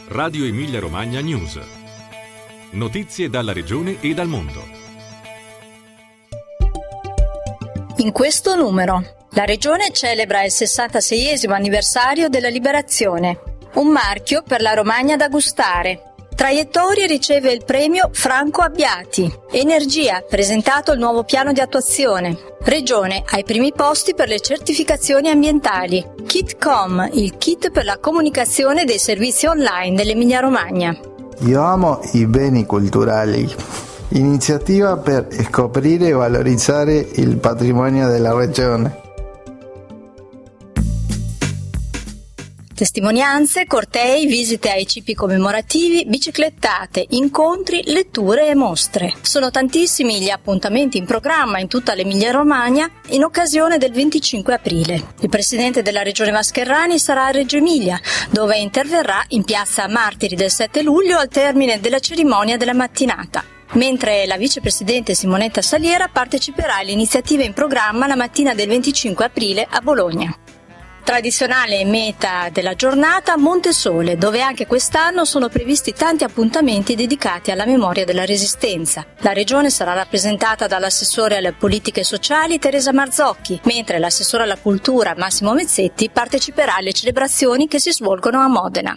Radio Emilia Romagna News. Notizie dalla regione e dal mondo. In questo numero, la regione celebra il 66esimo anniversario della liberazione. Un marchio per la Romagna da gustare. Traiettorie riceve il premio Franco Abbiati. Energia, presentato il nuovo piano di attuazione. Regione ai primi posti per le certificazioni ambientali. KitCom, il kit per la comunicazione dei servizi online dell'Emilia Romagna. Io amo i beni culturali. Iniziativa per scoprire e valorizzare il patrimonio della regione. Testimonianze, cortei, visite ai cipi commemorativi, biciclettate, incontri, letture e mostre. Sono tantissimi gli appuntamenti in programma in tutta l'Emilia-Romagna in occasione del 25 aprile. Il presidente della Regione Mascherrani sarà a Reggio Emilia, dove interverrà in piazza Martiri del 7 luglio al termine della cerimonia della mattinata. Mentre la vicepresidente Simonetta Saliera parteciperà alle iniziative in programma la mattina del 25 aprile a Bologna. Tradizionale meta della giornata Montesole, dove anche quest'anno sono previsti tanti appuntamenti dedicati alla memoria della Resistenza. La regione sarà rappresentata dall'assessore alle politiche sociali Teresa Marzocchi, mentre l'assessore alla cultura Massimo Mezzetti parteciperà alle celebrazioni che si svolgono a Modena.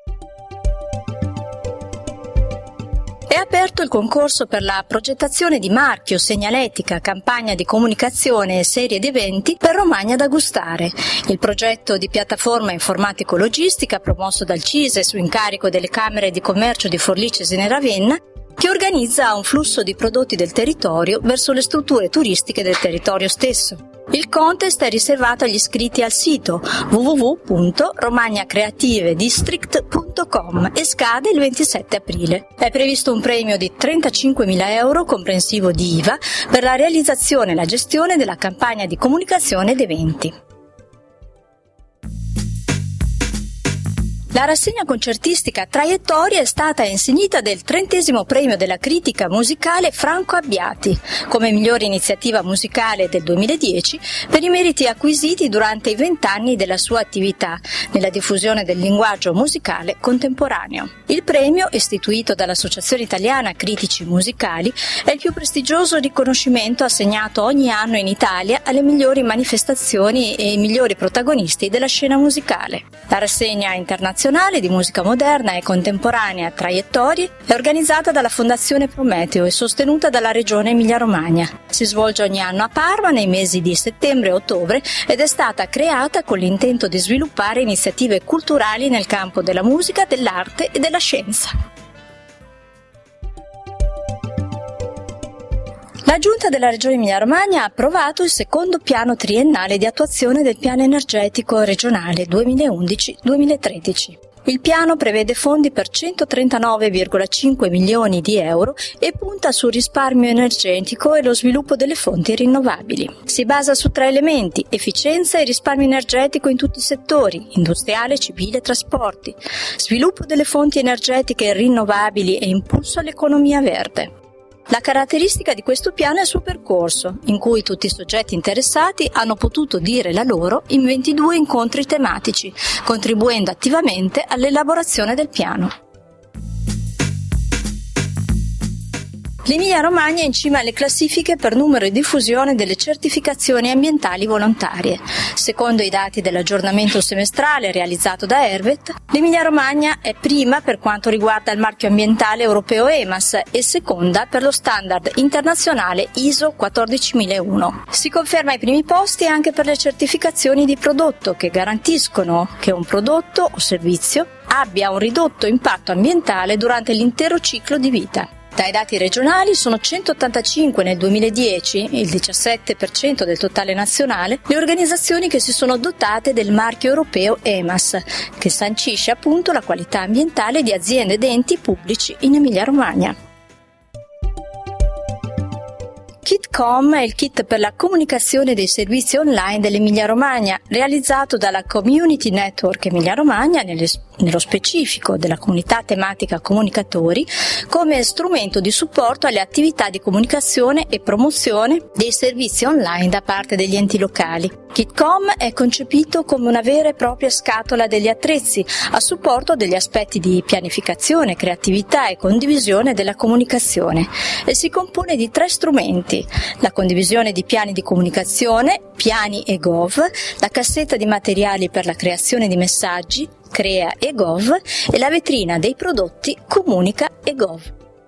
È aperto il concorso per la progettazione di marchio, segnaletica, campagna di comunicazione e serie di eventi per Romagna da gustare. Il progetto di piattaforma informatico-logistica promosso dal CISE su incarico delle Camere di Commercio di Forlì, Cesena e Ravenna, che organizza un flusso di prodotti del territorio verso le strutture turistiche del territorio stesso. Il contest è riservato agli iscritti al sito www.romagnacreativedistrict.com e scade il 27 aprile. È previsto un premio di 35.000 euro comprensivo di IVA per la realizzazione e la gestione della campagna di comunicazione ed eventi. La rassegna concertistica Traiettorie è stata insignita del 30° premio della critica musicale Franco Abbiati come migliore iniziativa musicale del 2010 per i meriti acquisiti durante i 20 anni della sua attività nella diffusione del linguaggio musicale contemporaneo. Il premio, istituito dall'Associazione Italiana Critici Musicali, è il più prestigioso riconoscimento assegnato ogni anno in Italia alle migliori manifestazioni e ai migliori protagonisti della scena musicale. La rassegna internazionale di musica moderna e contemporanea Traiettorie è organizzata dalla Fondazione Prometeo e sostenuta dalla Regione Emilia-Romagna. Si svolge ogni anno a Parma nei mesi di settembre e ottobre ed è stata creata con l'intento di sviluppare iniziative culturali nel campo della musica, dell'arte e della scienza. La Giunta della Regione Emilia-Romagna ha approvato il secondo piano triennale di attuazione del piano energetico regionale 2011-2013. Il piano prevede fondi per 139,5 milioni di euro e punta sul risparmio energetico e lo sviluppo delle fonti rinnovabili. Si basa su 3 elementi: efficienza e risparmio energetico in tutti i settori, industriale, civile e trasporti, sviluppo delle fonti energetiche rinnovabili e impulso all'economia verde. La caratteristica di questo piano è il suo percorso, in cui tutti i soggetti interessati hanno potuto dire la loro in 22 incontri tematici, contribuendo attivamente all'elaborazione del piano. L'Emilia-Romagna è in cima alle classifiche per numero e diffusione delle certificazioni ambientali volontarie. Secondo i dati dell'aggiornamento semestrale realizzato da Ervet, l'Emilia-Romagna è prima per quanto riguarda il marchio ambientale europeo EMAS e seconda per lo standard internazionale ISO 14001. Si conferma ai primi posti anche per le certificazioni di prodotto, che garantiscono che un prodotto o servizio abbia un ridotto impatto ambientale durante l'intero ciclo di vita. Dai dati regionali sono 185 nel 2010, il 17% del totale nazionale, le organizzazioni che si sono dotate del marchio europeo EMAS, che sancisce appunto la qualità ambientale di aziende ed enti pubblici in Emilia-Romagna. KitCom è il kit per la comunicazione dei servizi online dell'Emilia-Romagna, realizzato dalla Community Network Emilia-Romagna nello specifico della comunità tematica comunicatori, come strumento di supporto alle attività di comunicazione e promozione dei servizi online da parte degli enti locali. KitCom è concepito come una vera e propria scatola degli attrezzi a supporto degli aspetti di pianificazione, creatività e condivisione della comunicazione e si compone di 3 strumenti: la condivisione di piani di comunicazione, Piani e Gov, la cassetta di materiali per la creazione di messaggi, Crea e Gov, e la vetrina dei prodotti Comunica e Gov.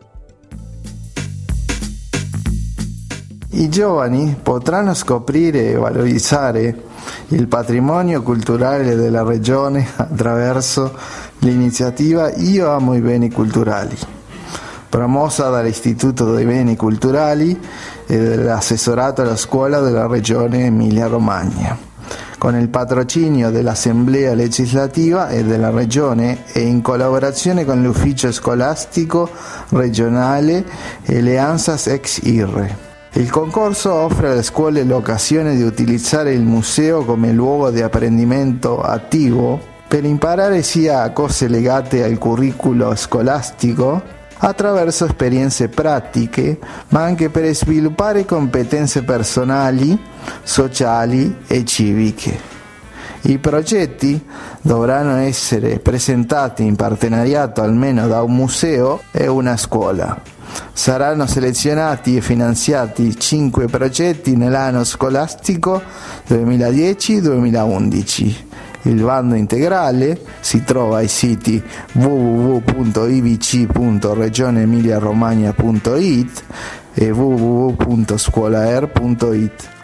I giovani potranno scoprire e valorizzare il patrimonio culturale della regione attraverso l'iniziativa Io amo i beni culturali, promossa dall'Istituto dei Beni Culturali e dell'assessorato alla scuola della regione Emilia-Romagna, con il patrocinio dell'Assemblea legislativa e della regione e in collaborazione con l'ufficio scolastico regionale e le ANSAS ex IRRE. Il concorso offre alle scuole l'occasione di utilizzare il museo come luogo di apprendimento attivo per imparare sia cose legate al curriculum scolastico attraverso esperienze pratiche, ma anche per sviluppare competenze personali, sociali e civiche. I progetti dovranno essere presentati in partenariato almeno da un museo e una scuola. Saranno selezionati e finanziati 5 progetti nell'anno scolastico 2010-2011. Il bando integrale si trova ai siti www.ibc.regioneemiliaromagna.it e www.scuolaer.it.